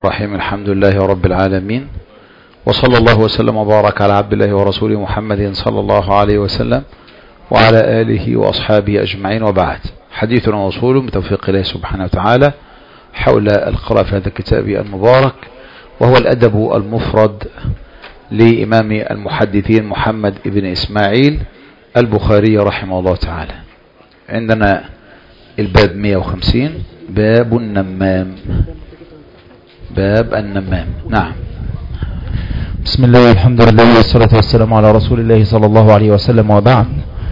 الرحيم. الحمد لله رب العالمين، وصلى الله وسلم وبارك على عبد الله ورسوله محمد صلى الله عليه وسلم وعلى آله وأصحابه أجمعين، وبعد. حديثنا موصول بتوفيق الله سبحانه وتعالى حول القراءة في هذا الكتاب المبارك، وهو الأدب المفرد لإمام المحدثين محمد بن إسماعيل البخاري رحمه الله تعالى. عندنا الباب 150، باب النمام. باب النمام. نعم. بسم الله والحمد لله والصلاة والسلام على رسول الله صلى الله عليه وسلم، وبعد.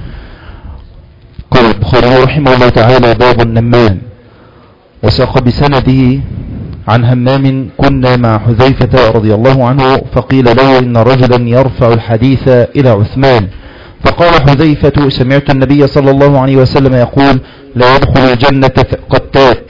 قال البخاري رحمه الله تعالى: باب النمام. وساق بسنده عن همام: كنا مع حذيفة رضي الله عنه فقيل له إن رجلا يرفع الحديث إلى عثمان، فقال حذيفة: سمعت النبي صلى الله عليه وسلم يقول: لا يدخل الجنة قتات،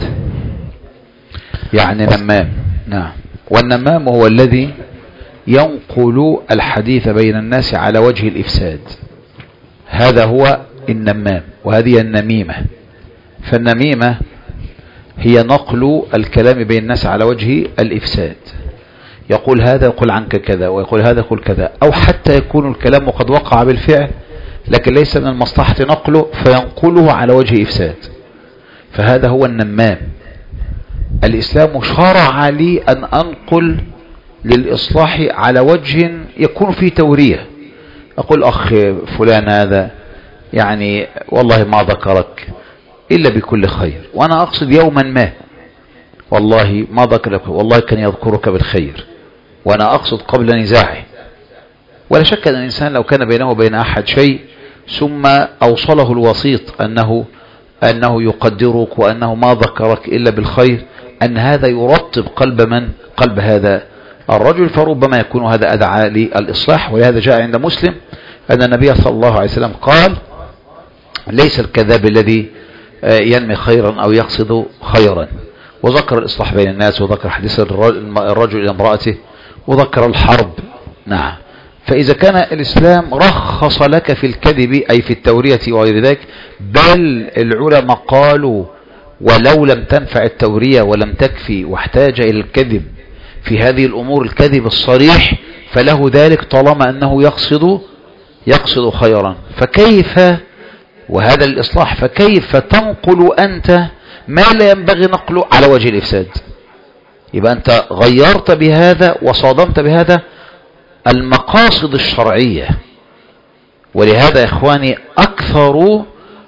يعني نمام. نعم. والنمام هو الذي ينقل الحديث بين الناس على وجه الإفساد، هذا هو النمام، وهذه النميمة. فالنميمة هي نقل الكلام بين الناس على وجه الإفساد، يقول هذا يقول عنك كذا، ويقول هذا يقول كذا، أو حتى يكون الكلام قد وقع بالفعل لكن ليس من المصلحة نقله فينقله على وجه إفساد، فهذا هو النمام. الإسلام شرع لي أن أنقل للإصلاح على وجه يكون فيه تورية. أقول أخ فلان هذا يعني والله ما ذكرك إلا بكل خير، وأنا أقصد يوما ما والله ما ذكرك، والله كان يذكرك بالخير، وأنا أقصد قبل نزاعه. ولا شك أن الإنسان لو كان بينه وبين أحد شيء ثم أوصله الوسيط أنه يقدرك وأنه ما ذكرك إلا بالخير، أن هذا يرطب قلب هذا الرجل، فربما يكون هذا أدعى للإصلاح. ولهذا جاء عند مسلم أن النبي صلى الله عليه وسلم قال: ليس الكذاب الذي ينمي خيرا أو يقصد خيرا، وذكر الإصلاح بين الناس، وذكر حديث الرجل إلى امرأته، وذكر الحرب. نعم. فإذا كان الإسلام رخص لك في الكذب أي في التورية وغير ذلك، بل العلماء قالوا ولو لم تنفع التورية ولم تكفي واحتاج إلى الكذب في هذه الأمور، الكذب الصريح، فله ذلك طالما أنه يقصد خيرا. فكيف وهذا الإصلاح، فكيف تنقل أنت ما لا ينبغي نقله على وجه الإفساد؟ يبقى أنت غيرت بهذا وصادمت بهذا المقاصد الشرعية. ولهذا يا إخواني أكثر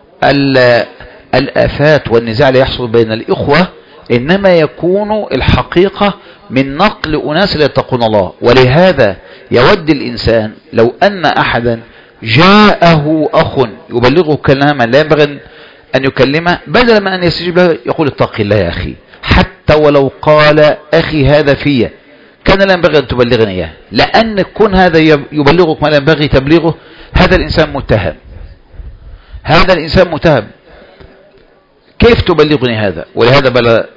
الآفات والنزاع اللي يحصل بين الإخوة إنما يكون الحقيقة من نقل أناس لا يتقون الله. ولهذا يود الإنسان لو أن أحدا جاءه أخ يبلغه كلاما لا ينبغي أن يكلمه، بدل ما أن يستجيب له يقول: اتق الله يا أخي، حتى ولو قال أخي هذا فيا كان لا ينبغي أن تبلغني إياه، لأن كون هذا يبلغك ما لا ينبغي تبليغه، هذا الإنسان متهم، هذا الإنسان متهم. كيف تبلغني هذا؟ ولهذا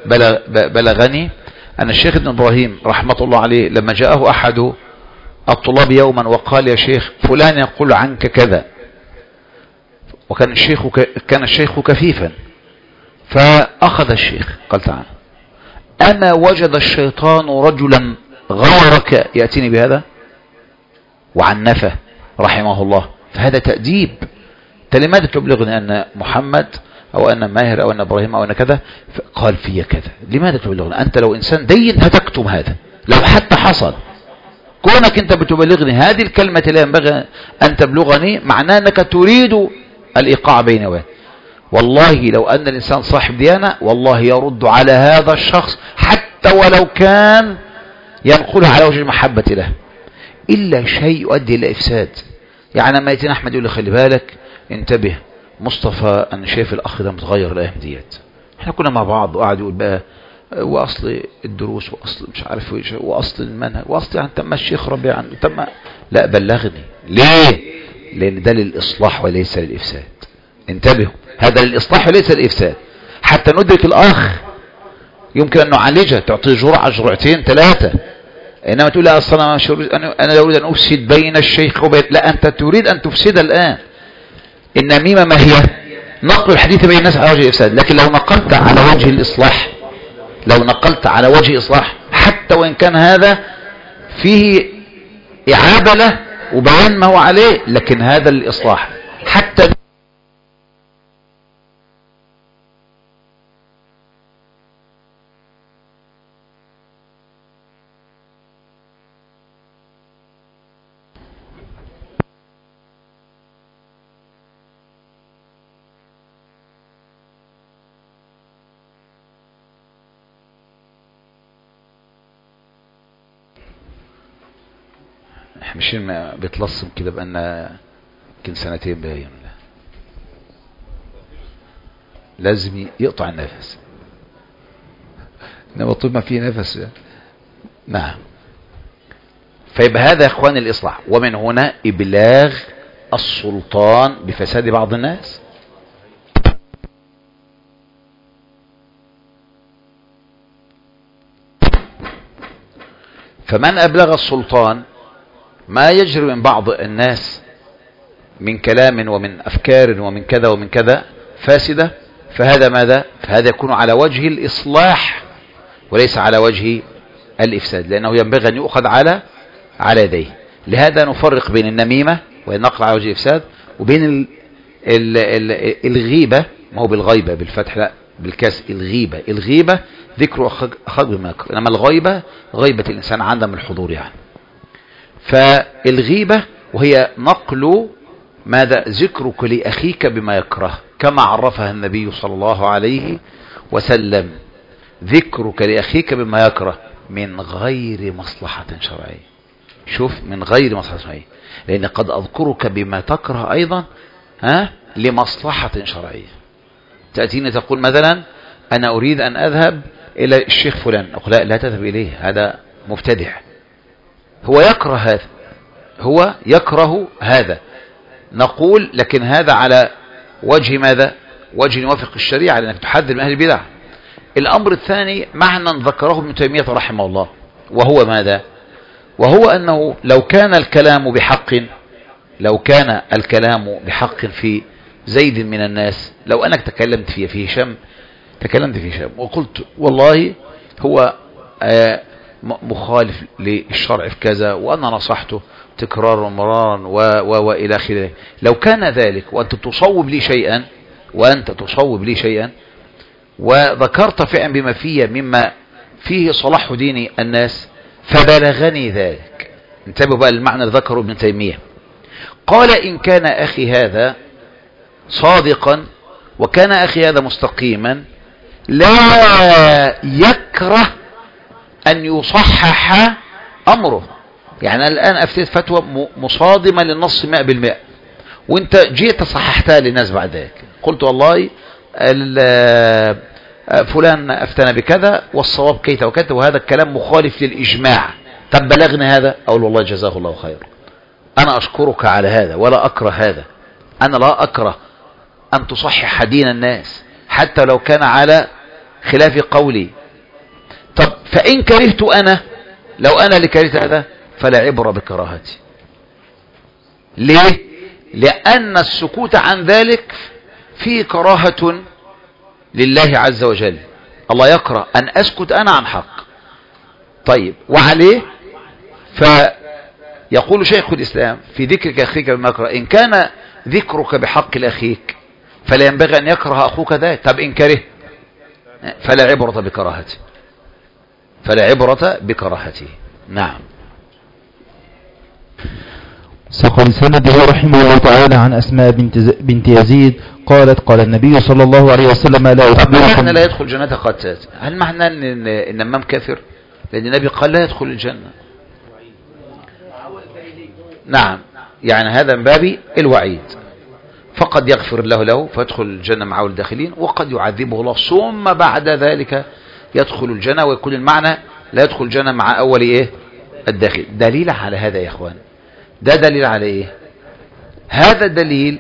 بلغني أن الشيخ ابن إبراهيم رحمة الله عليه لما جاءه أحد الطلاب يوما وقال: يا شيخ فلان يقول عنك كذا، وكان الشيخ كفيفا، فأخذ الشيخ قال: تعالى، أما وجد الشيطان رجلا غيرك يأتيني بهذا؟ وعنفه رحمه الله. فهذا تأديب. أنت لماذا تبلغني أن محمد أو أن ماهر أو أن إبراهيم أو أن كذا قال في كذا؟ لماذا تبلغني؟ أنت لو إنسان دين هتكتم هذا، لو حتى حصل كونك أنت بتبلغني هذه الكلمة لا ينبغي أن تبلغني، معناه أنك تريد الإيقاع بيني وبينك. والله لو أن الإنسان صاحب ديانة والله يرد على هذا الشخص حتى ولو كان ينقلها على وجه المحبة له، إلا شيء يؤدي إلى إفساد. يعني لما يأتينا أحمد يقول لي: خلي بالك، انتبه مصطفى، أنا شايف الأخ ده متغير الأيام ديت. احنا كنا مع بعض وقعد يقول بقى وأصل الدروس وأصل مش عارف وأصل المنهج وأصل يعني تم الشيخ ربيع عنده تم. لا بلغني. ليه؟ لأن ده للإصلاح وليس للإفساد. انتبهوا، هذا للإصلاح وليس للإفساد، حتى ندرك الأخ يمكن أن نعالجه، تعطيه جرعة جرعتين ثلاثة. إنما تقول لا أصلا أنا لا أريد أن أفسد بين الشيخ وبين، لا، أنت تريد أن تفسد الآن. النميمة ما هي؟ نقل الحديث بين الناس على وجه الإفساد. لكن لو نقلت على وجه الإصلاح، لو نقلت على وجه إصلاح حتى وإن كان هذا فيه إعادة له وبيان ما هو عليه، لكن هذا الإصلاح حتى مش بيتلصم كده بقالنا يمكن سنتين باين، لازم يقطع النفس، انما طول ما فيه نفس. نعم. فيبقى هذا يا اخوان الاصلاح، ومن هنا ابلاغ السلطان بفساد بعض الناس. فمن ابلغ السلطان ما يجري من بعض الناس من كلام ومن أفكار ومن كذا ومن كذا فاسدة، فهذا ماذا؟ فهذا يكون على وجه الإصلاح وليس على وجه الإفساد، لأنه ينبغي أن يؤخذ على يديه. لهذا نفرق بين النميمة والنقل على وجه الإفساد وبين الغيبة، ما هو بالغيبة بالفتح لا بالكسر، الغيبة ذكر أخذ بما يكره، إنما الغيبة غيبة الإنسان عدم الحضور يعني. فالغيبة وهي نقل ماذا؟ ذكرك لأخيك بما يكره، كما عرفها النبي صلى الله عليه وسلم، ذكرك لأخيك بما يكره من غير مصلحة شرعية. شوف، من غير مصلحة شرعية، لأن قد أذكرك بما تكره أيضا لمصلحة شرعية. تأتيني تقول مثلا أنا أريد أن أذهب إلى الشيخ فلان، أقول لا تذهب إليه، هذا مبتدع، هو يكره هذا، هو يكره هذا، نقول لكن هذا على وجه ماذا؟ وجه يوافق الشريعة، لأنك تحذر من أهل البدع. الأمر الثاني معنى ذكره ابن تيمية رحمه الله، وهو ماذا؟ وهو أنه لو كان الكلام بحق في زيد من الناس، لو أنك تكلمت في هشام وقلت والله هو مخالف للشرع في كذا، وأنا نصحته تكرارا ومرارا وإلى آخره، لو كان ذلك وأنت تصوب لي شيئا وذكرت فعلا بما فيه مما فيه صلاح دين الناس فبلغني ذلك. انتبهوا بقى المعنى اللي ذكره ابن تيمية، قال إن كان أخي هذا صادقا وكان أخي هذا مستقيما لا يكره أن يصحح أمره. يعني الآن أفتيت فتوى مصادمة للنص 100%، وانت جيت صححتها للناس بعد ذلك، قلت والله فلان أفتنا بكذا والصواب كيت وكذا وهذا الكلام مخالف للإجماع، طب بلغني هذا، أقول والله جزاه الله خير، أنا أشكرك على هذا ولا أكره هذا، أنا لا أكره أن تصحح دين الناس حتى لو كان على خلاف قولي. طب فإن كرهت أنا، لو أنا اللي كرهت هذا فلا عبرة بكراهتي. ليه؟ لأن السكوت عن ذلك فيه كراهة لله عز وجل، الله يكره أن أسكت أنا عن حق. طيب وعليه فيقول شيخ الإسلام في ذكرك أخيك بما يكره، إن كان ذكرك بحق لأخيك فلا ينبغي أن يكره أخوك ذلك. طب إن كره فلا عبرة بكراهته. نعم. ساق بسنده رحمه الله تعالى عن أسماء بنت يزيد قالت قال النبي صلى الله عليه وسلم لا أخبركم لا يدخل جنة قتات. هل معنى أن النمام كافر؟ لأن النبي قال لا يدخل الجنة. نعم، يعني هذا من باب الوعيد، فقد يغفر الله له فيدخل الجنة مع أول الداخلين، وقد يعذبه الله ثم بعد ذلك يدخل الجنة، ويكون المعنى لا يدخل الجنة مع أول الداخل. دليل على هذا يا إخوان، ده دليل على إيه؟ هذا دليل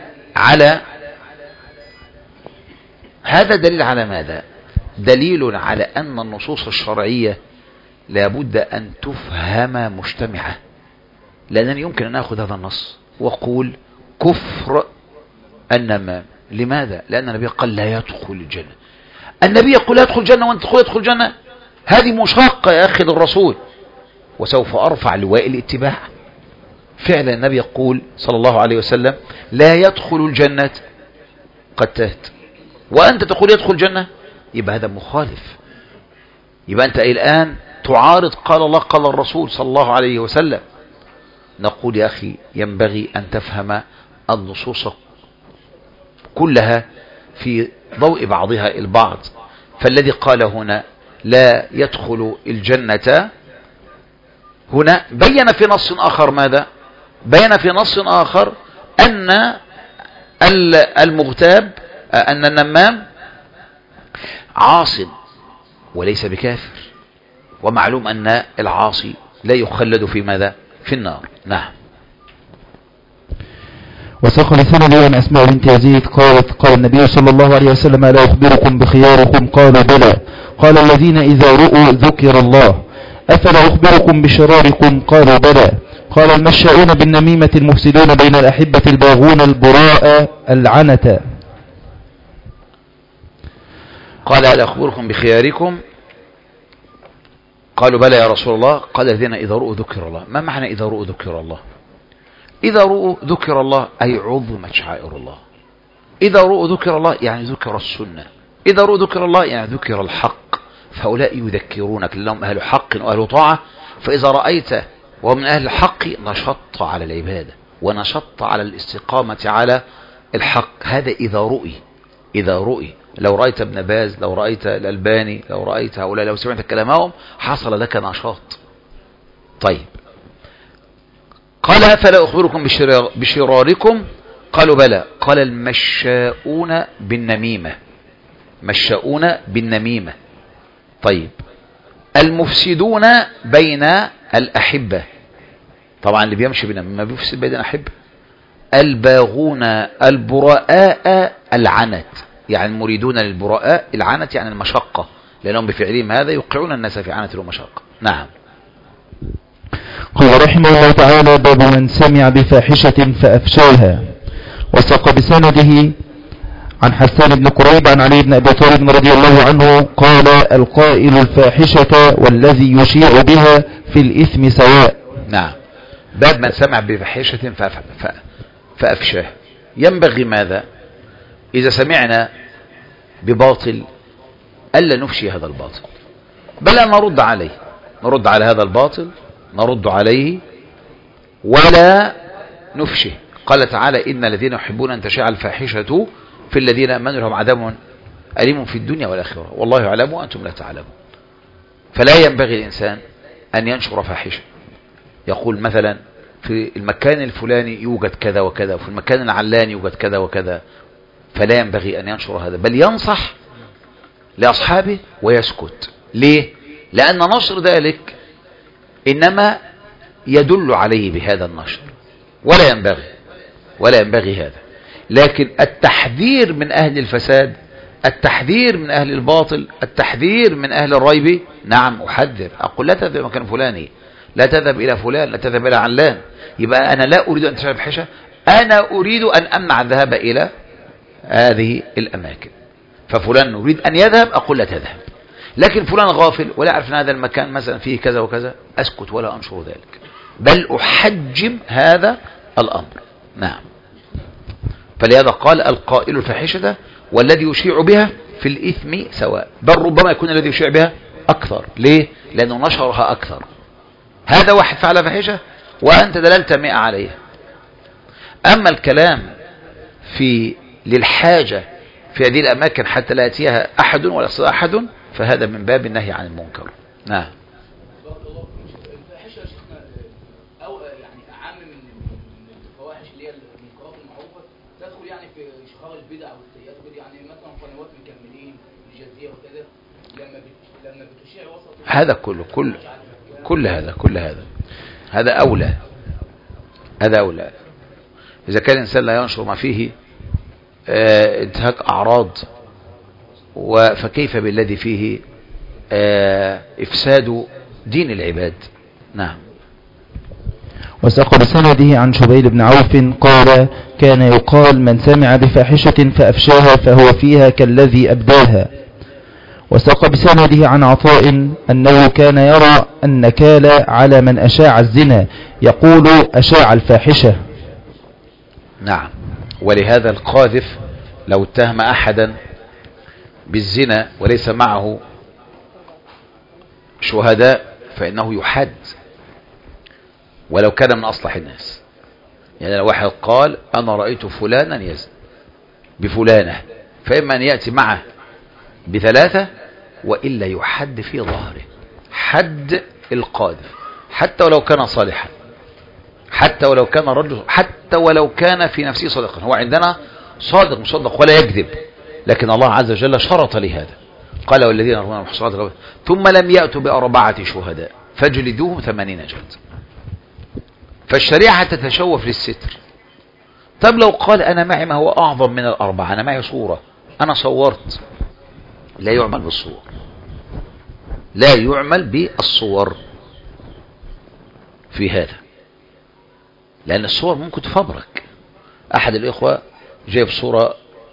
على ماذا؟ دليل على أن النصوص الشرعية لابد أن تفهم مجتمعة، لأنني يمكن أن أخذ هذا النص وأقول كفر النمام. لماذا؟ لأن النبي قال لا يدخل الجنة. النبي يقول لا يدخل الجنة وأنت تقول يدخل الجنة، هذه مشاقة يا أخي للرسول، وسوف أرفع لواء الاتباع. فعلا النبي يقول صلى الله عليه وسلم لا يدخل الجنة قتات، وأنت تقول يدخل الجنة، يبقى هذا مخالف. يبقى أنت الآن تعارض قال الله قال الرسول صلى الله عليه وسلم. نقول يا أخي ينبغي أن تفهم النصوص كلها في ضوء بعضها البعض. فالذي قال هنا لا يدخل الجنة هنا بين في نص آخر ماذا؟ بين في نص آخر أن المغتاب أن النمام عاص وليس بكافر، ومعلوم أن العاصي لا يخلد في ماذا؟ في النار. نعم. وساق لسنده عن أسماء بنت يزيد قالت قال النبي صلى الله عليه وسلم لا أخبركم بخياركم؟ قالوا بلى. قال الذين إذا رؤوا ذكر الله. أفلا أخبركم بشراركم؟ قالوا بلى. قال المشاؤون بالنميمة المفسدون بين الأحبة الباغون البراء العنة. قال هل أخبركم بخياركم؟ قالوا بلى يا رسول الله. قال الذين إذا رؤوا ذكر الله. ما معنى إذا رؤوا ذكر الله؟ إذا رؤوا ذكر الله أي عظمت شعائر الله. إذا رؤوا ذكر الله يعني ذكر السنة. إذا رؤوا ذكر الله يعني ذكر الحق، فهؤلاء يذكرونك لهم أهل حق وأهل طاعة. فإذا رأيت ومن أهل الحق نشط على العبادة ونشط على الاستقامة على الحق. هذا إذا رؤي. إذا رؤي لو رأيت ابن باز، لو رأيت الألباني، لو رأيت هؤلاء، لو سمعت كلامهم حصل لك نشاط. طيب قال فلا أخبركم بشراركم؟ قالوا بلى. قال المشاؤون بالنميمة. مشاؤون بالنميمة. طيب المفسدون بين الأحبة، طبعا اللي بيمشي بالنميمة بيفسد بين الأحبة. الباغون البراء العنت، يعني المريدون للبراء العنت يعني المشقة، لأنهم بفعلهم هذا يوقعون الناس في عنة ومشقة. نعم. قال رحمه الله تعالى باب من سمع بفاحشة فأفشاها. وساق بسنده عن حسان بن قريب عن علي بن أبي طالب رضي الله عنه قال القائل الفاحشة والذي يشيع بها في الإثم سواء. نعم. باب من سمع بفاحشة فأفشاها. ينبغي ماذا إذا سمعنا بباطل ألا نفشي هذا الباطل، بل أن نرد عليه، نرد على هذا الباطل، نرد عليه ولا نفشه. قال تعالى إن الذين يحبون أن تشاع الفاحشة في الذين آمنوا لهم عذاب أليم في الدنيا والآخرة والله يعلم وأنتم لا تعلمون. فلا ينبغي الإنسان أن ينشر فاحشة، يقول مثلا في المكان الفلاني يوجد كذا وكذا وفي المكان العلاني يوجد كذا وكذا، فلا ينبغي أن ينشر هذا، بل ينصح لأصحابه ويسكت. ليه؟ لأن نشر ذلك إنما يدل عليه بهذا النشر، ولا ينبغي هذا. لكن التحذير من أهل الفساد، التحذير من أهل الباطل، التحذير من أهل الريب، نعم أحذر، أقول لا تذهب إلى مكان فلاني، لا تذهب إلى فلان، لا تذهب إلى علان. يبقى أنا لا أريد أن تشرب الفاحشة، أنا أريد أن أمنع الذهاب إلى هذه الأماكن. ففلان يريد أن يذهب أقول لا تذهب، لكن فلان غافل ولا يعرف أن هذا المكان مثلا فيه كذا وكذا، أسكت ولا أنشر ذلك، بل أحجم هذا الأمر. نعم. فلهذا قال القائل الفاحشة والذي يشيع بها في الإثم سواء، بل ربما يكون الذي يشيع بها أكثر. ليه؟ لأنه نشرها أكثر. هذا واحد فعل فاحشة وأنت دللت 100 عليه. أما الكلام في للحاجة في هذه الأماكن حتى لا يأتيها أحد ولا يصل أحد، فهذا من باب النهي عن المنكر. نعم. الفاحشة يا شيخنا أو يعني أعم من الفواحش اللي هي المنكرات المعروفة، تدخل يعني في إشهار البدع والسيئات وكده، يعني مثلا قنوات مكملين الجزية وكذا لما بتشيع وسط هذا كل هذا أولى. هذا أولى إذا كان الإنسان لا ينشر ما فيه انتهاك أعراض، فكيف بالذي فيه إفساد دين العباد. نعم. وساق بسنده عن شبيل بن عوف قال كان يقال من سمع بفاحشة فأفشاها فهو فيها كالذي أبداها. وساق بسنده عن عطاء أنه كان يرى النكال على من أشاع الزنا، يقول أشاع الفاحشة. نعم. ولهذا القاذف لو اتهم أحدا بالزنا وليس معه شهداء فإنه يحد ولو كان من أصلح الناس. يعني لو واحد قال أنا رأيت فلانا يزن بفلانة، فإما أن يأتي معه بثلاثة وإلا يحد في ظهره، حد القاذف حتى ولو كان صالحا، حتى ولو كان رجل، حتى ولو كان في نفسه صادقا. هو عندنا صادق مصدق ولا يكذب، لكن الله عز وجل شرط لهذا، قال والذين يرمون المحصنات ثم لم يأتوا بأربعة شهداء فاجلدوهم 80 جلد. فالشريعة تتشوف للستر. طب لو قال أنا معي ما هو أعظم من الأربعة، أنا معي صورة، أنا صورت، لا يعمل بالصور، لا يعمل بالصور في هذا، لأن الصور ممكن تفبرك. أحد الإخوة جايب صورة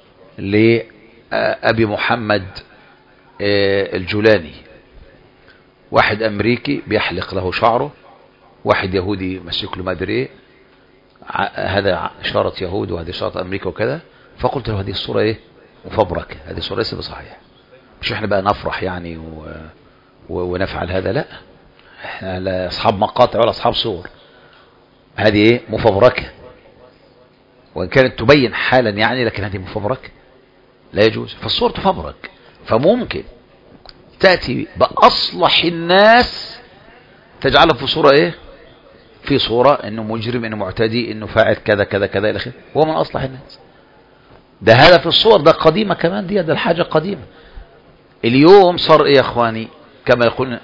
لأبي محمد الجولاني، واحد أمريكي بيحلق له شعره، واحد يهودي مسك له ما ادري ايه، هذا إشارة يهود وهذه إشارة أمريكا وكذا. فقلت له هذه الصورة ايه مفبركة، هذه الصورة ليس بصحيح. مش احنا بقى نفرح يعني ونفعل هذا، لا، احنا لا أصحاب مقاطع ولا أصحاب صور، هذه ايه مفبركة، وإن كانت تبين حالا يعني، لكن هذه مفبركة لا يجوز. فالصور تفبرك، فممكن تأتي بأصلح الناس تجعله في صورة ايه، في صورة انه مجرم، انه معتدي، انه فاعل كذا كذا كذا الى اخره، هو من اصلح الناس. ده هذا في الصور، ده قديمة كمان، ده الحاجة قديمة. اليوم صار ايه يا اخواني، كما يقول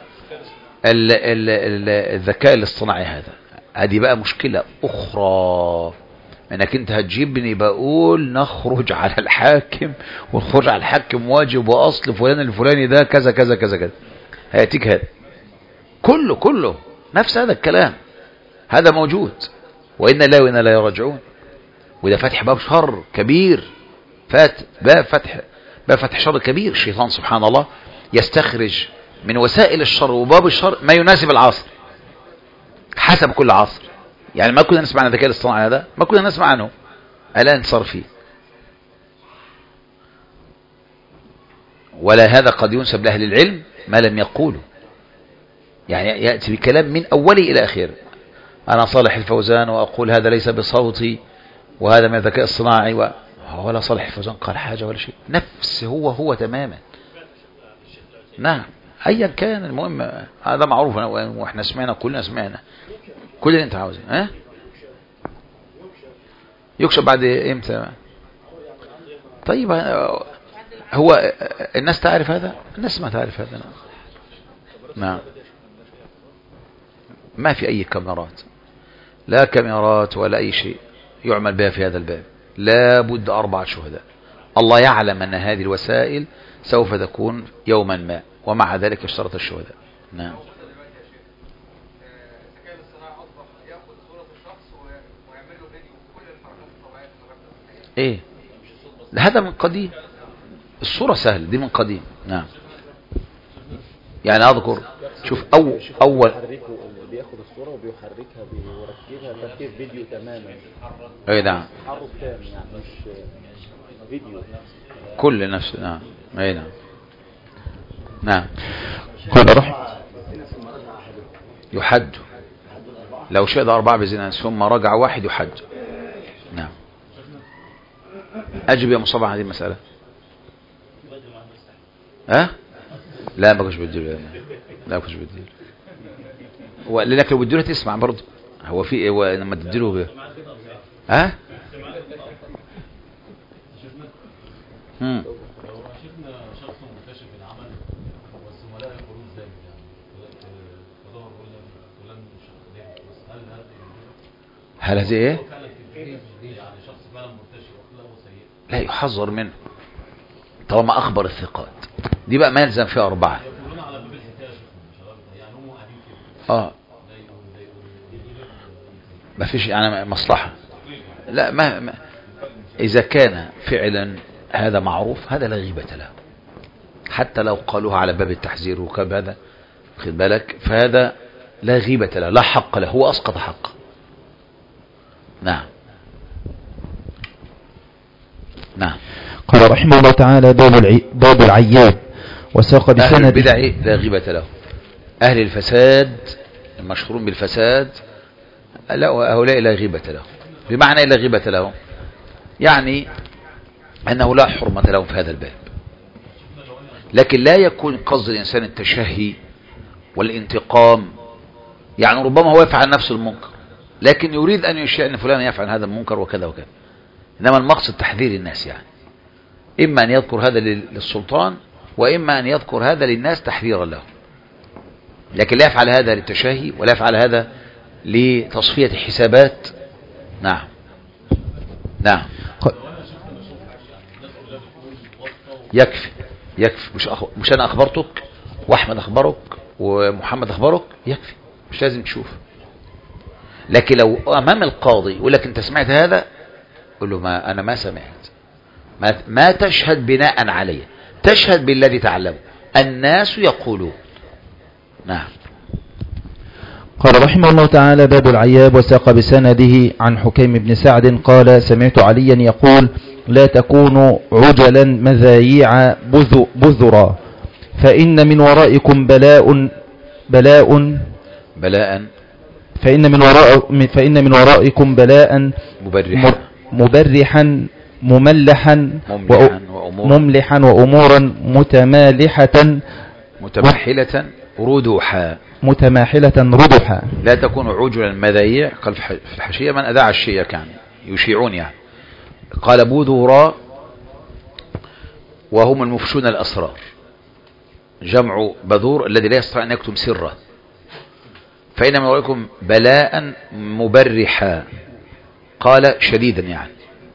الذكاء الاصطناعي هذا، هذه بقى مشكلة اخرى، انك انت هتجيبني بقول نخرج على الحاكم، والخروج على الحاكم واجب واصل فلان الفلاني ده كذا كذا كذا كذا، هيأتيك هذا كله نفس هذا الكلام، هذا موجود. وإن لا وإن لا يرجعون، وده فتح باب شر كبير، باب فتح شر كبير. الشيطان سبحان الله يستخرج من وسائل الشر وباب الشر ما يناسب العصر حسب كل عصر. يعني ما كنا نسمع عن الذكاء الاصطناعي هذا، ما كنا نسمع عنه، الآن صار فيه. ولا هذا قد ينسب لأهل العلم ما لم يقولوا، يعني يأتي بكلام من أوله إلى آخره. أنا صالح الفوزان وأقول هذا ليس بصوتي وهذا من الذكاء الصناعي، ولا صالح الفوزان قال حاجة ولا شيء، نفس هو تماما. نعم أيا كان، المهم هذا معروف، وإحنا سمعنا، كلنا سمعنا كل اللي أنت عاوزه. ها يكشف بعد إمتى؟ طيب هو الناس تعرف هذا، الناس ما تعرف هذا. نعم ما في أي كاميرات، لا كاميرات ولا أي شيء يعمل بها في هذا الباب، لا بد 4 شهداء. الله يعلم أن هذه الوسائل سوف تكون يوما ما، ومع ذلك اشترط الشهداء. نعم ايه هذا من قديم، الصورة سهل، دي من قديم. نعم يعني اذكر شوف اول بياخد الصورة وبيحركها بيركبها تركيب فيديو تماما. اي نعم تحرك تام يعني مش فيديو كل نفس. نعم اي نعم. نعم يحد لو شهد 4 بزنا ثم رجع واحد يحد. نعم اجب يا مصطفى هذه المسألة. ها لا ما كنتش بديله، لا ما كنتش بديله، لانك لو بديله تسمع برضه. هو في ايه لما تديله ها شفنا شخص مكتشف العمل والزملاء يقولون ازاي فظهر فلان هل هذه ايه؟ يعني شخص فعلا مرتشي واخلاقه سيئه، لا يحذر منه طالما اخبر الثقات، دي بقى ما يلزم فيها 4. يقولون على باب الحكايه يعني هم قاعدين كده ما فيش يعني مصلحه. لا اذا كان فعلا هذا معروف هذا لا غيبة له، حتى لو قالوها على باب التحذير وكاب هذا، خد بالك، فهذا لا غيبة له، لا حق له، هو أسقط حقه. نعم. نعم. قال رحمه الله تعالى: باب العياب، وساق بسند. أهل البدع لا غيبة له، أهل الفساد المشهورون بالفساد لا، هؤلاء لا غيبة له. بمعنى لا غيبة له يعني أنه لا حرمة لهم في هذا الباب، لكن لا يكون قصد الإنسان التشهي والانتقام. يعني ربما هو يفعل نفس المنكر لكن يريد أن يشيع أن فلان يفعل هذا المنكر وكذا وكذا، إنما المقصد تحذير الناس، يعني إما أن يذكر هذا للسلطان وإما أن يذكر هذا للناس تحذيرا له، لكن لا يفعل هذا للتشهي ولا يفعل هذا لتصفية حسابات. نعم. نعم. يكفي مش أنا أخبرتك وأحمد أخبرك ومحمد أخبرك، يكفي، مش لازم تشوف. لكن لو أمام القاضي يقول لك أنت سمعت هذا، قل له ما أنا ما سمعت، ما تشهد بناء عليه، تشهد بالذي تعلمه، الناس يقولون. نعم. قال رحمه الله تعالى: باب العياب، وساق بسنده عن حكيم بن سعد قال: سمعت عليا يقول: لا تكونوا عجلا مذايع بذرا، فإن من ورائكم فإن من ورائكم بلاء مبرحا مملحا وأمورا متماحلة ردحا. لا تكونوا عجلا مذايع، قال في الحاشية من أذاع الشيء كان يشيعون، يعني قال بذورا وهم المفشون الأسرار، جمع بذور الذي لا يستطيع أن يكتم سره. فإن من ورائكم بلاء مبرحا، قال شديدا يعني،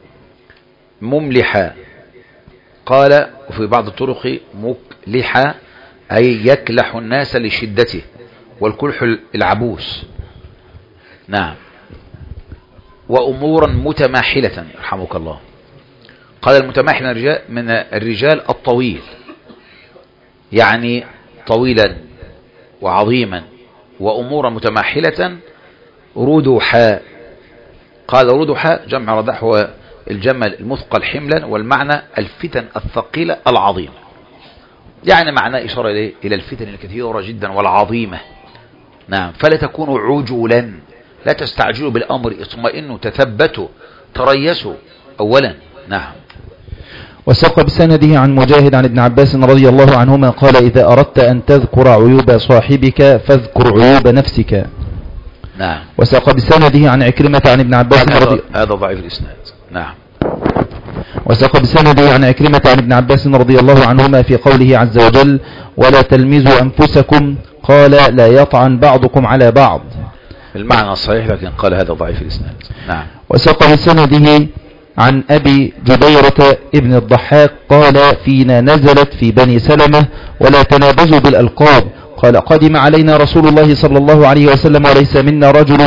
مملحا، قال وفي بعض الطرق مكلحا، أي يكلح الناس لشدته، والكلح العبوس. نعم. وأمورا متماحلة، رحمك الله، قال المتماحل من الرجال الطويل، يعني طويلا وعظيما، وأمورا متماحلة ردحا، قال ردحا جمع ردح هو الجمل المثقل حملا، والمعنى الفتن الثقيلة العظيمة، يعني معنى إشارة إلى الفتن الكثيرة جدا والعظيمة. نعم. فلا تكونوا عجولا، لا تستعجلوا بالأمر، اطمئنوا، تثبتوا، تريسوا أولا. نعم. وساق بسنده عن مجاهد عن ابن عباس رضي الله عنهما قال: إذا أردت أن تذكر عيوب صاحبك فاذكر عيوب نفسك. نعم. وساق بسنده عن عكرمة عن ابن عباس هذا ضعيف الإسناد. نعم. وساق بسنده عن عكرمة عن ابن عباس رضي الله عنهما في قوله عز وجل: ولا تلمزوا أنفسكم، قال: لا يطعن بعضكم على بعض. المعنى الصحيح، لكن قال هذا ضعيف الإسناد. نعم. وساق بسنده عن أبي جبيرة ابن الضحاك قال: فينا نزلت في بني سلمة: ولا تنابزوا بالألقاب. قال: قدم علينا رسول الله صلى الله عليه وسلم وليس منا رجل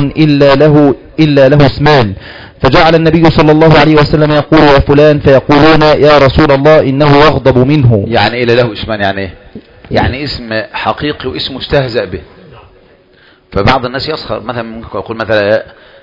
إلا له اسمان، فجعل النبي صلى الله عليه وسلم يقول: يا فلان، فيقولون: يا رسول الله إنه يغضب منه. يعني إلا له اسمان يعني إيه؟ يعني اسم حقيقي واسم مستهزأ به. فبعض الناس يسخر، مثلا ممكن يقول مثلا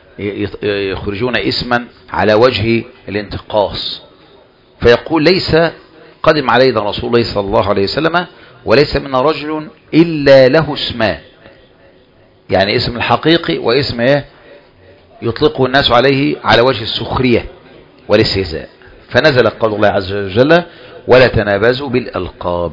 يخرجون اسما على وجه الانتقاص، فيقول: ليس قدم علينا رسول الله صلى الله عليه وسلم وليس منا رجل إلا له اسمان، يعني اسم الحقيقي واسم ايه يطلقه الناس عليه على وجه السخرية والاستهزاء. فنزل قول الله عز وجل: ولا تنابزوا بالألقاب.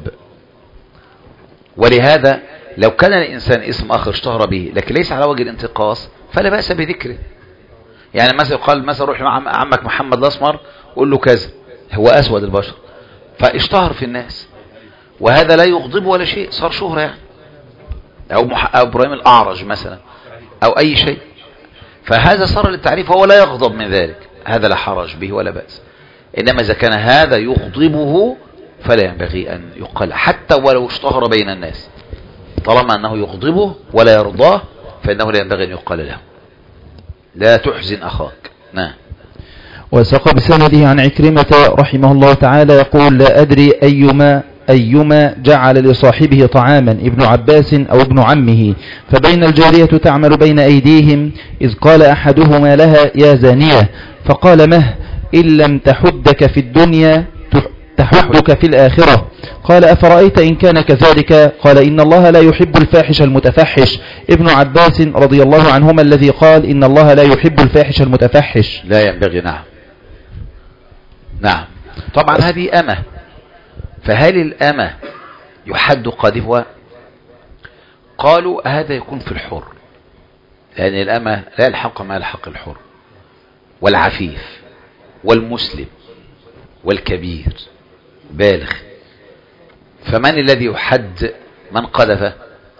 ولهذا لو كان الإنسان اسم آخر اشتهر به لكن ليس على وجه الانتقاص فلا بأس بذكره. يعني مثلا قال مثلا روح مع عمك محمد الأسمر قول له كذا، هو أسود البشر فاشتهر في الناس، وهذا لا يغضب ولا شيء، صار شهرة يعني. أو إبراهيم الأعرج مثلا أو أي شيء، فهذا صار للتعريف وهو لا يغضب من ذلك، هذا لا حرج به ولا بأس. إنما إذا كان هذا يغضبه فلا ينبغي أن يقال حتى ولو اشتهر بين الناس، طالما أنه يغضبه ولا يرضاه فإنه لا ينبغي أن يقال له لا تحزن أخاك. نعم. وساق بسنده عن عكرمة رحمه الله تعالى يقول: لا أدري أيما جعل لصاحبه طعاما ابن عباس أو ابن عمه، فبين الجارية تعمل بين أيديهم، إذ قال أحدهما لها يا زانية، فقال مه إن لم تحدك في الدنيا تحدك في الآخرة. قال أفرأيت إن كان كذلك؟ قال إن الله لا يحب الفاحش المتفحش. ابن عباس رضي الله عنهما الذي قال إن الله لا يحب الفاحش المتفحش. لا ينبغي. نعم نعم. طبعا هذه أمة، فهل الأمة يحد قاذفها؟ قالوا هذا يكون في الحر، لأن الأمة لا يلحق ما يلحق الحر والعفيف والمسلم والكبير بالغ. فمن الذي يحد؟ من قذف.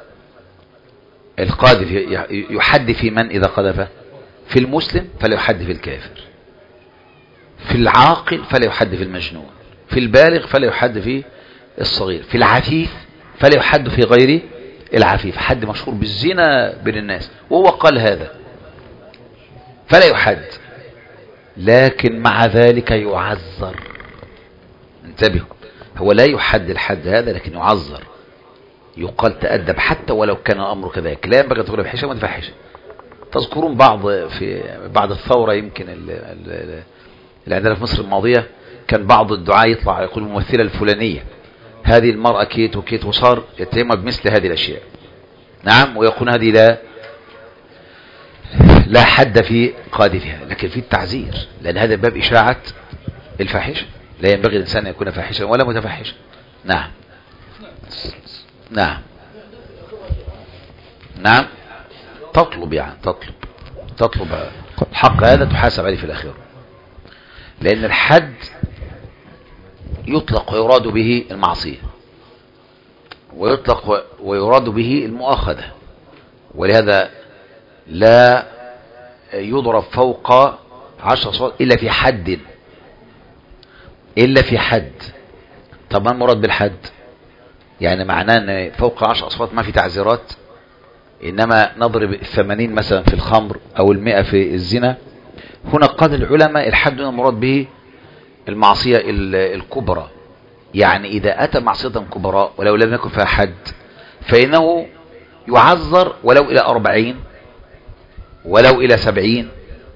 القاذف يحد في من إذا قذف؟ في المسلم فلا يحد في الكافر، في العاقل فلا يحد في المجنون، في البالغ فلا يحد في الصغير، في العفيف فلا يحد في غير العفيف. حد مشهور بالزنا بين الناس وهو قال هذا فلا يحد، لكن مع ذلك يعذر. انتبهوا، هو لا يحد الحد هذا لكن يعذر، يقال تأدب حتى ولو كان الأمر كذلك. لا ينبغي تقول بحشة متفحشة. تذكرون بعد الثورة يمكن اللي عندنا في مصر الماضية، كان بعض الدعاة يطلع يقول الممثلة الفلانية هذه المرأة كيت وكيت، وصار يتهم بمثل هذه الأشياء. نعم، ويقول هذه لا حد في قاذفها، لكن في التعزير، لأن هذا باب إشاعة الفاحشة. لا ينبغي الإنسان أن يكون فاحشا ولا متفحشا. نعم نعم نعم. تطلب يعني تطلب الحق هذا تحاسب عليه في الآخرة، لأن الحد يطلق ويراد به المعصية، ويطلق ويراد به المؤاخذة، ولهذا لا يضرب فوق 10 أصوات إلا في حد. طب ما المراد بالحد؟ يعني معناه أن فوق 10 أصوات ما في تعزيرات، إنما نضرب 80 مثلا في الخمر أو 100 في الزنا. هنا قال العلماء الحد المراد به المعصية الكبرى، يعني إذا أتى معصية كبرى ولو لم يكن فيها حد فإنه يعذر ولو إلى 40 ولو إلى 70،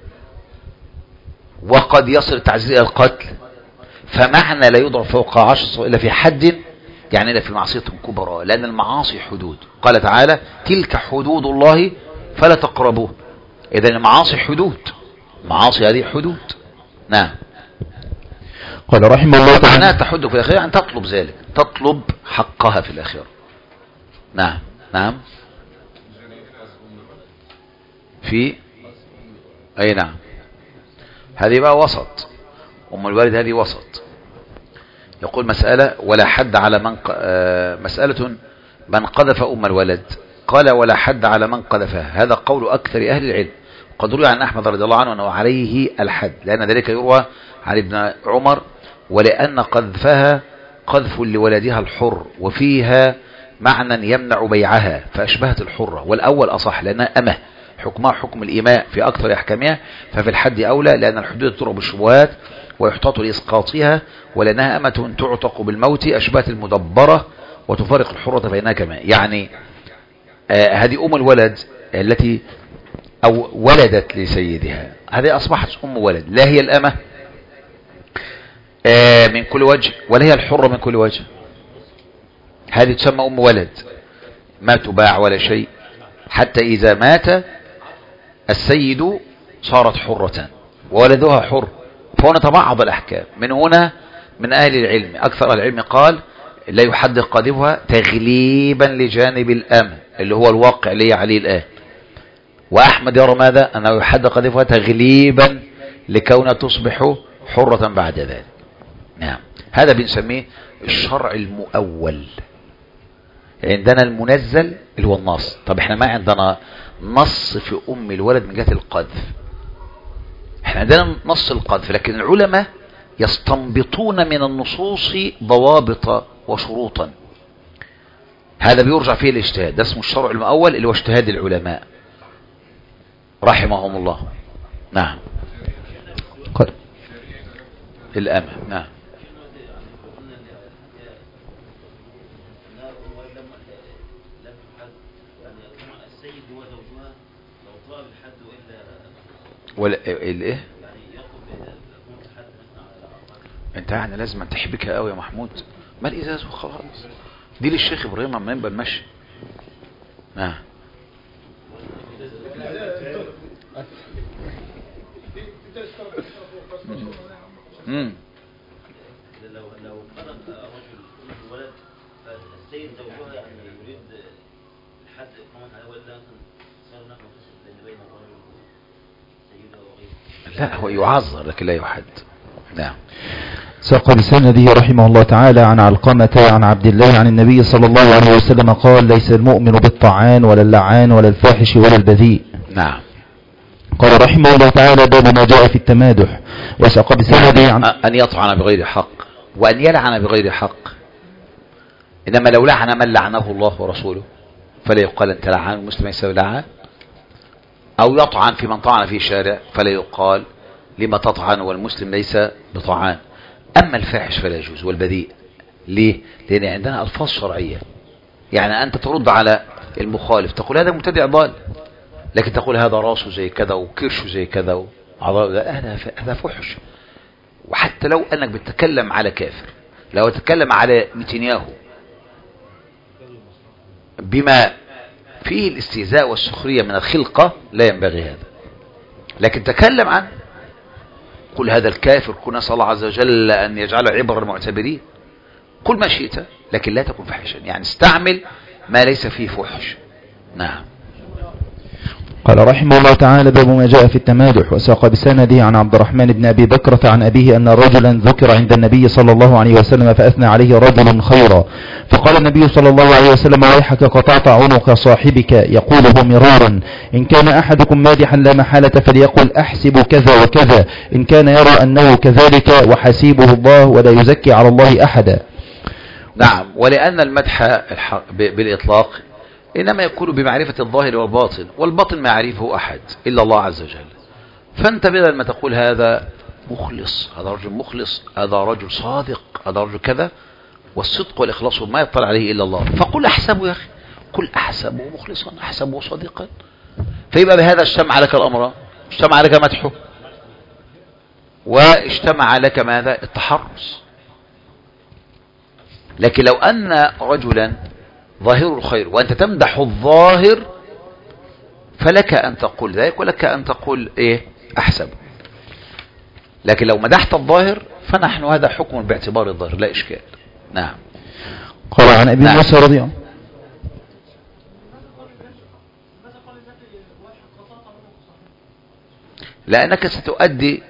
وقد يصل التعزير إلى القتل. فمعنى لا يضرب فوق 10 إلا في حد، يعني إلا في معصية كبرى، لأن المعاصي حدود. قال تعالى تلك حدود الله فلا تقربوه. إذن المعاصي حدود، معاصي هذه حدود. نعم. قال رحمه الله تعالى معناها تحد في الآخرة، يعني تطلب ذلك، تطلب حقها في الآخرة. نعم نعم. في أي نعم، هذه بقى وسط. أم الوالد هذه وسط. يقول مسألة ولا حد على من مسألة من قذف أم الولد، قال ولا حد على من قذفها. هذا قول أكثر أهل العلم. قد روي عن أحمد رضي الله عنه أنه عليه الحد، لأن ذلك يروى عن ابن عمر، ولأن قذفها قذف لولدها الحر وفيها معنى يمنع بيعها فأشبهت الحرة، والأول أصح لأنها أمه حكمها حكم الإماء في أكثر أحكامها، ففي الحد أولى لأن الحدود تضرب بالشبهات ويحتاط لإسقاطها، ولأنها أمة تعتق بالموت أشبهت المدبرة وتفارق الحرة بينها كما يعني. هذه أم الولد التي أو ولدت لسيدها، هذه أصبحت أم ولد، لا هي الأمة من كل وجه ولا هي الحرة من كل وجه. هذه تسمى أم ولد، ما تباع ولا شيء، حتى إذا مات السيد صارت حرة وولدها حر. فهنا تبعض الأحكام. من هنا من أهل العلم أكثر العلم قال لا يحد قاذفها تغليبا لجانب الأمة اللي هو الواقع لي عليه الآن. وأحمد يرى ماذا؟ أنه يحد قاذفها تغليبا لكونها تصبح حرة بعد ذلك. نعم، هذا بنسميه الشرع المؤول. عندنا المنزل اللي هو النص. طب احنا ما عندنا نص في أم الولد من جهة القذف، احنا عندنا نص القذف، لكن العلماء يستنبطون من النصوص ضوابط وشروطا. هذا بيرجع فيه الاجتهاد، ده اسمه الشرع المؤول اللي هو اجتهاد العلماء رحمهم الله. نعم. الأمة. نعم. يقال الحد إلا ولا الايه؟ يعني يطلب يكون الحد مثلا على الأقل. انت يعني لازم تحبكها قوي يا محمود، ما الازاز وخلاص. دي للشيخ ابراهيم عم ينبقى المشي. نعم. لو قدم رجل ولد فالسيد زوجها يعني يريد الحد إقامة عليه، ولا مثلا صار هناك مفصل بين الرجل والسيدة وغيره. لا هو يعذر لكن لا يحد. نعم. ساق بسنده رحمه الله تعالى عن علقمة عن عبد الله عن النبي صلى الله عليه وسلم قال: ليس المؤمن بالطعان ولا اللعان ولا الفاحش ولا البذيء. نعم. قال رحمه الله تعالى: باب ما جاء في التمادح. وساق بسنده عن أن يطعن بغير حق وأن يلعن بغير حق. إنما لو لعن من لعنه الله ورسوله فلا يقال أنت لعان، المسلم يسوي لعان. أو يطعن في من طعن في شارع فلا يقال لما تطعن والمسلم ليس بطعان. أما الفاحش فلا يجوز والبذيء. ليه؟ لأن عندنا ألفاظ شرعية، يعني أنت ترد على المخالف تقول هذا مبتدع ضال، لكن تقول هذا راسه زي كذا وكرشه زي كذا هذا فحش. وحتى لو أنك بتتكلم على كافر، لو تتكلم على نتنياهو بما فيه الاستهزاء والسخرية من الخلقة لا ينبغي هذا، لكن تكلم عنه قل هذا الكافر، كن نسأل الله عز وجل أن يجعله عبر المعتبرين، قل ما شئت لكن لا تكن فحشا، يعني استعمل ما ليس فيه فحش. نعم. قال رحمه الله تعالى: باب ما جاء في التمادح. وساق بسنده عن عبد الرحمن بن أبي بكرة عن أبيه أن رجلا ذكر عند النبي صلى الله عليه وسلم فأثنى عليه رجل خيرا، فقال النبي صلى الله عليه وسلم: ويحك قطعت عنق صاحبك يقوله مرارا، إن كان أحدكم مادحا لا محالة فليقل أحسب كذا وكذا، إن كان يرى أنه كذلك وحسيبه الله ولا يزكي على الله أحدا. نعم. ولأن المدح بالإطلاق إنما يكون بمعرفة الظاهر والباطن، والباطن ما يعرفه أحد إلا الله عز وجل. فأنت بدل ما تقول هذا مخلص، هذا رجل مخلص، هذا رجل صادق، هذا رجل كذا، والصدق والإخلاص ما يطلع عليه إلا الله، فقل أحسبه يا أخي، قل أحسبه مخلصا، أحسبه صادقا، فيبقى بهذا اجتمع لك الأمر، اجتمع لك مدحه واجتمع لك ماذا؟ التحرص. لكن لو أن رجلا ظاهر الخير وأنت تمدح الظاهر فلك أن تقول ذلك ولك أن تقول إيه؟ أحسب. لكن لو مدحت الظاهر فنحن هذا حكم باعتبار الظاهر لا إشكال. نعم. قال عن أبي موسى رضي الله لأنك ستؤدي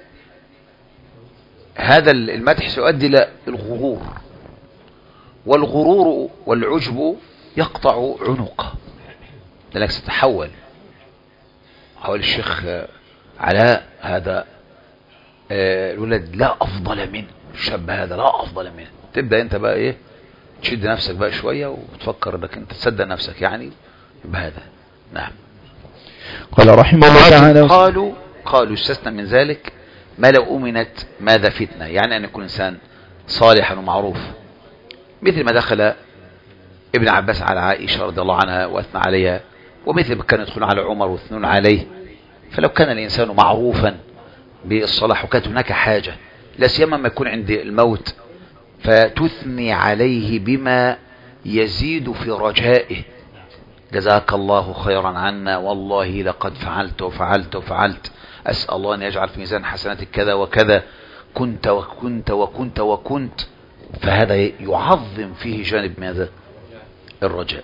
هذا المدح سيؤدي إلى الغرور، والغرور والعجب يقطع عنقه، لأنك ستتحول حول الشيخ علاء هذا الولد لا أفضل منه، الشاب هذا لا أفضل منه، تبدأ أنت بقى إيه تشد نفسك بقى شوية وتفكر أنك أنت تصدق نفسك يعني بهذا. نعم. قال رحمه الله تعالى: قالوا يستثنى من ذلك ما لو أمنت ماذا فتنة، يعني أن يكون إنسان صالحا ومعروف، مثل ما دخل ابن عباس على عائشة رضي الله عنها وأثنى عليها، ومثل ما كانوا يدخلون على عمر واثنون عليه. فلو كان الإنسان معروفا بالصلاح وكانت هناك حاجة لا سيما ما يكون عند الموت فتثني عليه بما يزيد في رجائه، جزاك الله خيرا عنا والله لقد فعلت وفعلت وفعلت، أسأل الله أن يجعل في ميزان حسناتك كذا وكذا، كنت وكنت وكنت وكنت، فهذا يعظم فيه جانب ماذا؟ الرجاء.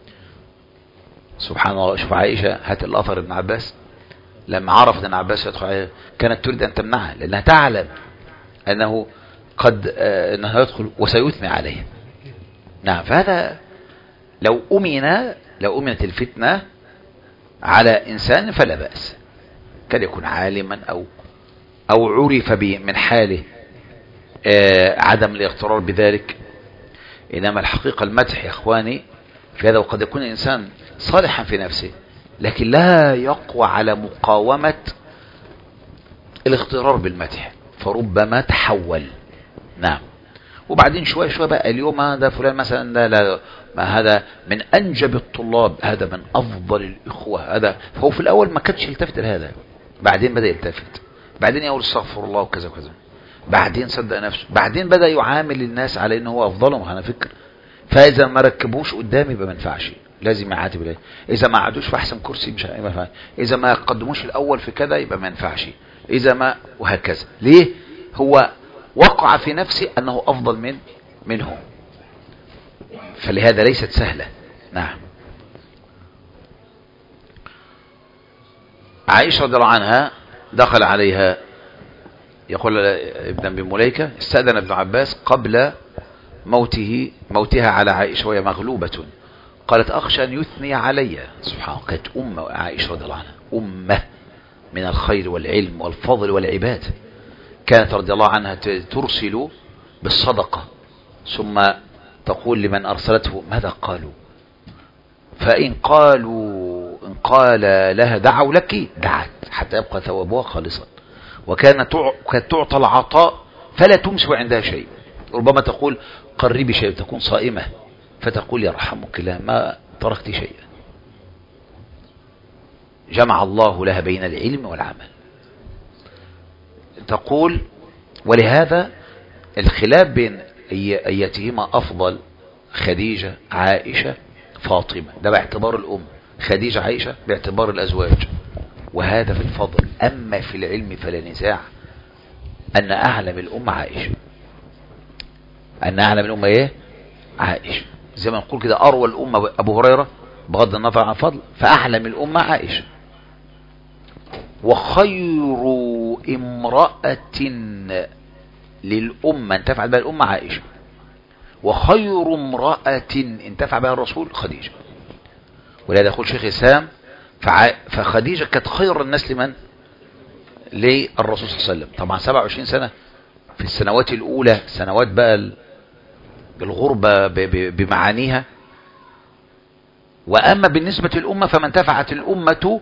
سبحان الله. شوف عائشة، هات الأثر ابن عباس لما عرفت أن عباس يدخل عليها كانت تريد أن تمنعها، لأنها تعلم أنه أنه يدخل وسيثني عليه. نعم. فهذا لو أمنت الفتنة على إنسان فلا بأس، كان يكون عالما أو عرف من حاله عدم الاغترار بذلك. إنما الحقيقة المدح يا إخواني في هذا، وقد يكون الإنسان صالحا في نفسه لكن لا يقوى على مقاومة الاغترار بالمدح فربما تحول. نعم. وبعدين شوية شوية بقى اليوم هذا فلان مثلا ده لا ما هذا من أنجب الطلاب، هذا من أفضل الإخوة، هذا. فهو في الأول ما كانش يلتفت لهذا، بعدين بدأ يلتفت، بعدين يقول استغفر الله وكذا وكذا، بعدين صدق نفسه، بعدين بدأ يعامل الناس على انه هو افضلهم على فكرة. فاذا ما ركبوش قدامي يبقى ما ينفعش، لازم يعاتب عليه. اذا ما قعدوش في احسن كرسي مش هينفع، اذا ما قدموش الاول في كذا يبقى ما ينفعش، اذا ما وهكذا. ليه؟ هو وقع في نفسه انه افضل منهم، فلهذا ليست سهلة. نعم. عائشة رضي الله عنها دخل عليها، يقول ابن أبي مليكة استأذن ابن عباس قبل موتها على عائشة وهي مغلوبة، قالت أخشى أن يثني علي. سبحان الله، كانت أمة عائشة رضي الله عنها، أمة من الخير والعلم والفضل والعباد. كانت رضي الله عنها ترسل بالصدقة ثم تقول لمن أرسلته ماذا قالوا، فإن قال لها دعوا لك دعت حتى يبقى ثوابها خالصا. وكانت تعطى العطاء فلا تمسك عندها شيء، ربما تقول قربي شيء، تكون صائمة فتقول يرحمك الله ما تركت شيئا. جمع الله لها بين العلم والعمل. تقول ولهذا الخلاف بين أيتهما أفضل، خديجة عائشة فاطمة، ده باعتبار الأم، خديجة عائشة باعتبار الأزواج، وهذا في الفضل. أما في العلم فلا نزاع أن أعلم الأمة عائشة، أن أعلم الأمة إيه؟ عائشة. زي ما نقول كده أروى الأمة أبو هريرة بغض النظر عن فضل، فأعلم الأمة عائشة. وخير امرأة للأمة انتفع بها الأمة عائشة، وخير امرأة انتفع بها الرسول خديجة. ولهذا يقول شيخ الإسلام فخديجة كانت خير الناس لمن؟ للرسول صلى الله عليه وسلم. طبعا 27 سنة في السنوات الأولى، سنوات بقى بالغربة بمعانيها. وأما بالنسبة للأمة فما انتفعت الأمة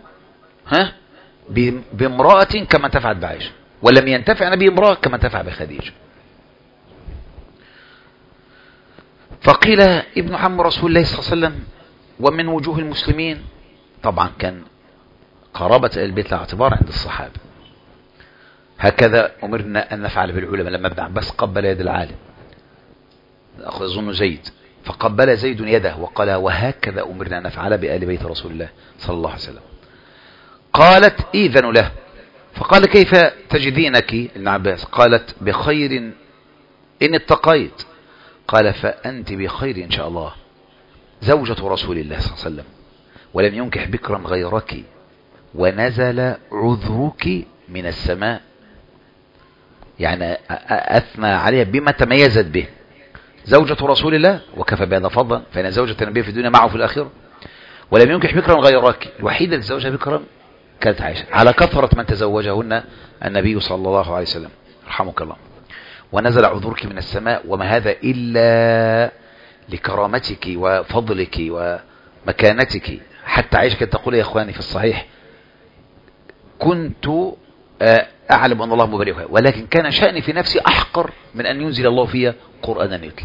بامرأة كما انتفعت بعائشة، ولم ينتفع نبي امرأة كما انتفع بخديجة. فقيل ابن عم رسول الله صلى الله عليه وسلم ومن وجوه المسلمين. طبعا كان قرابة البيت لا اعتبار عند الصحابة. هكذا أمرنا أن نفعل بالعلماء. لما ابن عباس قبل يد العالم أظن زيد، فقبل زيد يده وقال وهكذا أمرنا أن نفعل بآل بيت رسول الله صلى الله عليه وسلم. قالت إذن له، فقال كيف تجدينك ابن عباس؟ قالت بخير إن اتقيت. قال فأنت بخير إن شاء الله، زوجة رسول الله صلى الله عليه وسلم، ولم ينكح بكرا غيرك، ونزل عذرك من السماء. يعني أثنى عليها بما تميزت به، زوجة رسول الله وكفى بهذا فضلا، فإن زوجة النبي في الدنيا معه في الآخرة. ولم ينكح بكرا غيرك، الوحيدة اللي تزوجها بكرا كانت عائشة، على كثرة من تزوجهن النبي صلى الله عليه وسلم رحمك الله. ونزل عذرك من السماء، وما هذا إلا لكرامتك وفضلك ومكانتك. حتى عائشة كانت تقول يا إخواني في الصحيح كنت أعلم أن الله مباركها، ولكن كان شأني في نفسي أحقر من أن ينزل الله فيها قرآنا يتلى.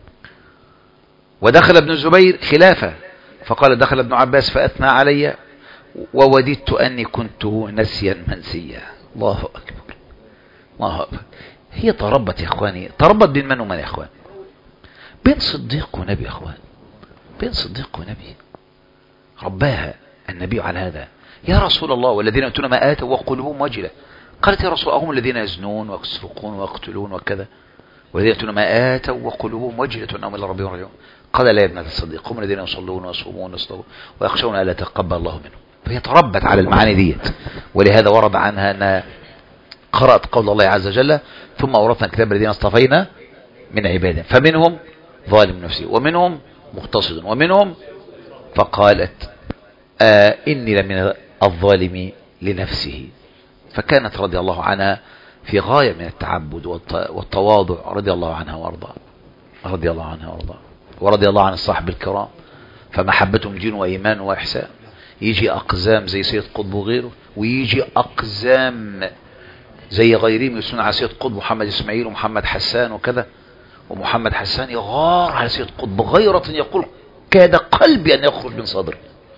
ودخل ابن الزبير خلافه، فقال دخل ابن عباس فأثنى علي ووددت أني كنت نسيا منسيا. الله أكبر الله أكبر. هي تربت يا إخواني، تربت بين من ومن يا إخوان؟ بين صديق ونبي يا إخوان، بين صديق ونبي. رباها النبي على هذا. يا رسول الله والذين يؤتون ما آتوا وقلوبهم وجلة. قالت يا رسول الله هم الذين يزنون ويسرقون ويقتلون وكذا، والذين يؤتون ما آتوا وقلوبهم وجلة أنهم إلى ربهم راجعون. قال لا يا ابنة الصديق هم الذين يصلون ويصومون ويصلون ويخشون ألا يتقبل الله منهم. فهي تربت على المعاني ديت. ولهذا ورد عنها أن قرأت قول الله عز وجل ثم أورثنا الكتاب الذين اصطفينا من عبادنا فمنهم ظالم نفسه ومنهم مقتصد ومنهم، فقالت إني لمن الظالم لنفسه. فكانت رضي الله عنها في غاية من التعبد والتواضع رضي الله عنها وارضاها، رضي الله عنها وارضاها. ورضي الله عن الصحب الكرام، فمحبتهم دين وإيمان وإحسان. يجي أقزام زي سيد قطب وغيره، ويجي أقزام زي غيرهم يسمون على سيد قطب محمد إسماعيل ومحمد حسان وكذا، ومحمد حسان يغار على سيد قطب غيرة يقول كاد قلبي أن يخرج من صدري.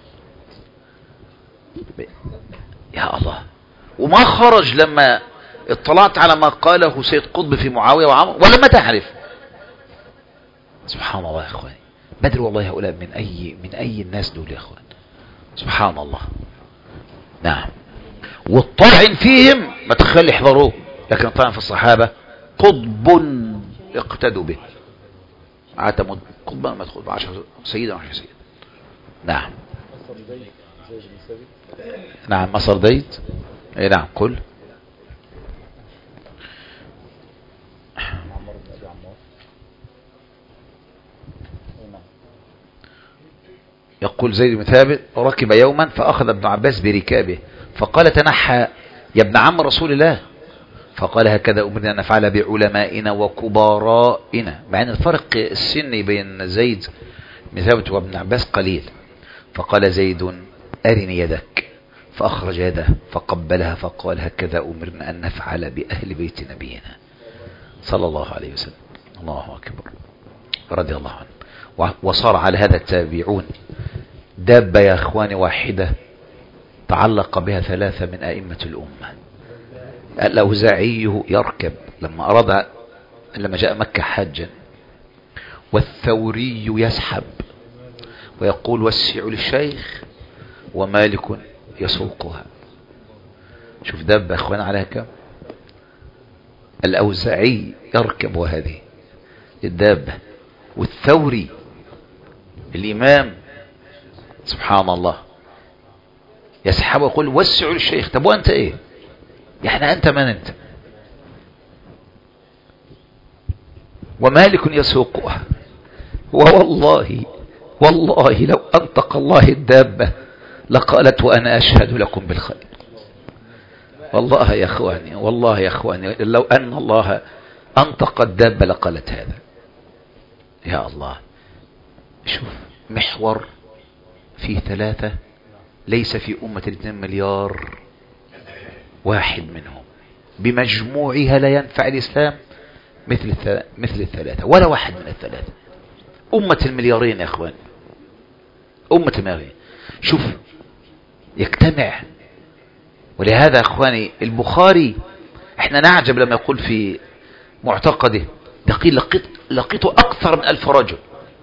يا الله. وما خرج لما اطلعت على ما قاله سيد قطب في معاوية وعمر ولما تعرف. سبحان الله يا اخواني. بدر والله هؤلاء من اي الناس دول يا اخوان. سبحان الله. نعم. والطعن فيهم ما تخلي يحضروه، لكن الطعن في الصحابة قطب اقتدوا به. عتمد قطبا ما تخذ 10 سيدا و10 سيدا. نعم. نعم مصر ديت. اي نعم. قل. يقول زيد بن ثابت ركب يوما فأخذ ابن عباس بركابه فقال تنحى يا ابن عم رسول الله، فقال هكذا أمرنا أن نفعل بعلمائنا وكبارائنا، مع أن الفرق السني بين زيد بن ثابت وابن عباس قليل. فقال زيد أرني يدك، فأخرج يده فقبلها فقال هكذا أمرنا أن نفعل بأهل بيت نبينا صلى الله عليه وسلم. الله أكبر رضي الله عنه. وصار على هذا التابعون. دابة يا أخواني واحدة تعلق بها 3 من أئمة الأمة. الأوزاعي يركب لما جاء مكة حاجا، والثوري يسحب ويقول وسعوا للشيخ، ومالك يسوقها. شوف دابة أخواني عليها كم. الأوزاعي يركب وهذه الدابة، والثوري الإمام سبحان الله يسحب ويقول وسعوا للشيخ. طب وأنت إيه يعني؟ أنت من أنت؟ ومالك يسوقها. والله لو أنطق الله الدابة لقالت وأنا أشهد لكم بالخير. والله يا أخواني لو أن الله أنطق الدابة لقالت هذا. يا الله. شوف محور فيه 3 ليس في أمة 2 مليار واحد منهم بمجموعها لا ينفع الإسلام مثل 3 ولا واحد من 3. أمة المليارين يا أخوان، أمة المليارين. شوف يجتمع. ولهذا أخواني البخاري احنا نعجب لما يقول في معتقده يقول لقيته أكثر من 1000 رجل،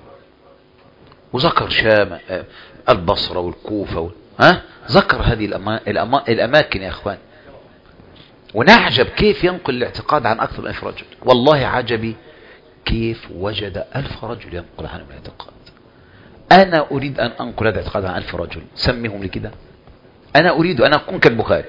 وذكر شام البصرة والكوفة ذكر هذه الأماكن يا أخوان. ونعجب كيف ينقل الاعتقاد عن أكثر من 1000 رجل. والله عجبي كيف وجد 1000 رجل ينقل عنهم الاعتقاد. أنا أريد أن أنقل هذا الاعتقاد عن 1000 رجل، سميهم لي كده. أنا أريد أن أكون كالبخاري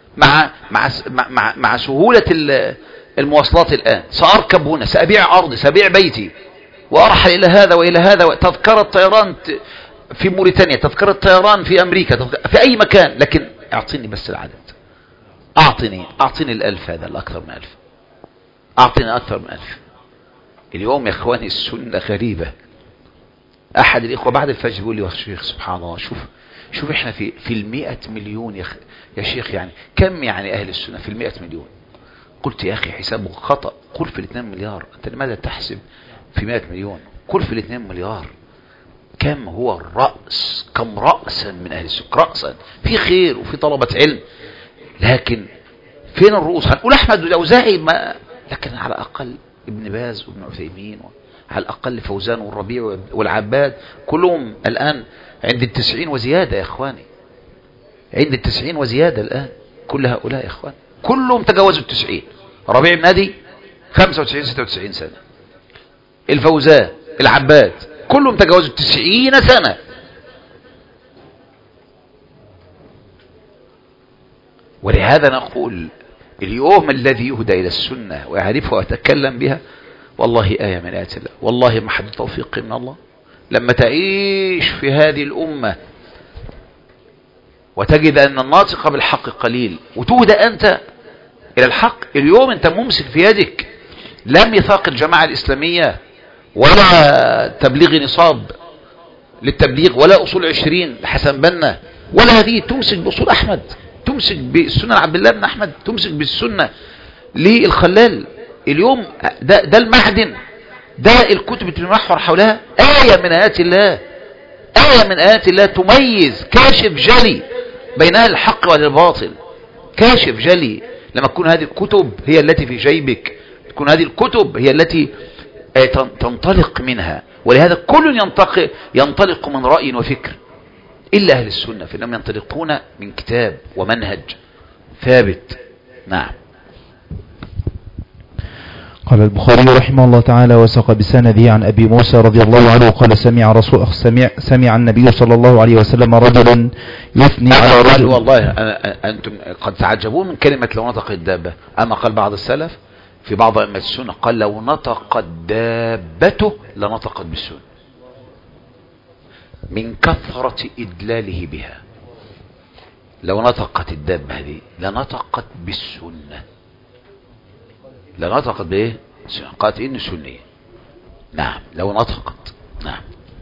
مع سهولة المواصلات الآن. سأركب هنا، سأبيع أرضي، سأبيع بيتي، وأرحل إلى هذا وإلى هذا. تذكرة طيران في موريتانيا، تذكرة طيران في أمريكا، في أي مكان، لكن أعطيني بس العدد. أعطيني 1000 هذا الأكثر من 1000. أعطيني أكثر من 1000. اليوم يا إخواني السنة غريبة. أحد الإخوة بعد الفجر يقول لي يا شيخ سبحان الله، شوف إحنا في 100 مليون يا شيخ، يعني كم يعني أهل السنة في 100 مليون؟ قلت يا أخي حسابه خطأ. قل في 2 مليار. أنت لماذا تحسب في 100 مليون؟ قل في 2 مليار. كم هو الرأس؟ كم رأسا من أهل السنة؟ رأسا في خير وفي طلبة علم، لكن فين الرؤوس؟ هنقول أحمد والأوزاعي لكن على الأقل ابن باز وابن عثيمين، على الأقل فوزان والربيع والعباد، كلهم الآن عند 90 وزيادة يا إخواني. عند 90 وزيادة الآن. كل هؤلاء يا إخواني كلهم تجاوزوا 90. ربيع بن هادي 95 96 سنة. الفوزان العباد كلهم تجاوزوا 90 سنة. ولهذا نقول اليوم الذي يهدى إلى السنة ويعرفها ويتكلم بها والله آية من آيات الله. والله ما حد توفيق من الله. لما تعيش في هذه الأمة وتجد أن الناطق بالحق قليل وتهدى أنت إلى الحق. اليوم أنت ممسك في يدك لا ميثاق الجماعة الإسلامية ولا تبليغ نصاب للتبليغ ولا أصول 20 لحسن بنا ولا هذه. تمسك بأصول أحمد، تمسك بالسنة عبد الله بن أحمد، تمسك بالسنة للخلال. اليوم ده المعدن ده الكتب تتمحور حولها آية من آيات الله، آية من آيات الله تميز، كاشف جلي بين أهل الحق والباطل، كاشف جلي. لما تكون هذه الكتب هي التي في جيبك، تكون هذه الكتب هي التي تنطلق منها. ولهذا كل ينطلق من رأي وفكر إلا أهل السنة، فإنهم ينطلقون من كتاب ومنهج ثابت. نعم. قال البخاري رحمه الله تعالى: وساق بسنده عن أبي موسى رضي الله عنه قال: سمع النبي صلى الله عليه وسلم رجلا يثني على رجل. والله أنتم قد تعجبون من كلمة لو نطق الدابة، أما قال بعض السلف في بعض أئمة السنة قال لو نطقت دابته لنطقت بالسنة، من كثرة إدلاله بها. لو نطقت الدابة هذه لنطقت بالسنة، لنطقت بايه؟ قالت إن سنية. نعم، لو نطقت. نعم.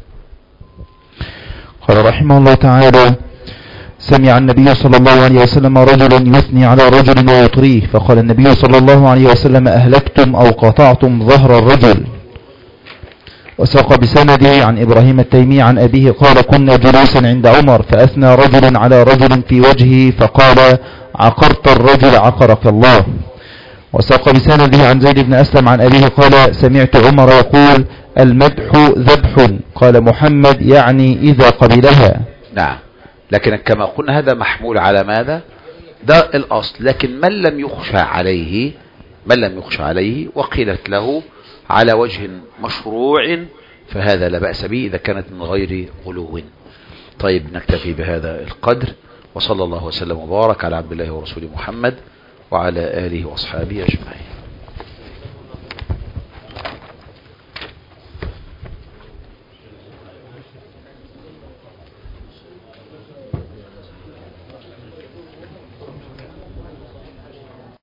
قال رحمه الله تعالى: سمع النبي صلى الله عليه وسلم رجلا يثني على رجل ويطريه، فقال النبي صلى الله عليه وسلم: أهلكتم أو قطعتم ظهر الرجل. وساق بسنده عن إبراهيم التيمي عن أبيه قال: كنا جلوسا عند عمر فأثنى رجل على رجل في وجهه فقال: عقرت الرجل عقرك الله. وساق بسنده عن زيد بن أسلم عن أبيه قال: سمعت عمر يقول: المدح ذبح. قال محمد: يعني إذا قبلها. نعم، لكن كما قلنا هذا محمول على ماذا؟ ده الأصل. لكن من لم يخشى عليه وقيلت له على وجه مشروع فهذا لا بأس به إذا كانت من غير غلو. طيب، نكتفي بهذا القدر، وصلى الله وسلم وبارك على عبد الله ورسوله محمد وعلى آله وأصحابه أجمعين.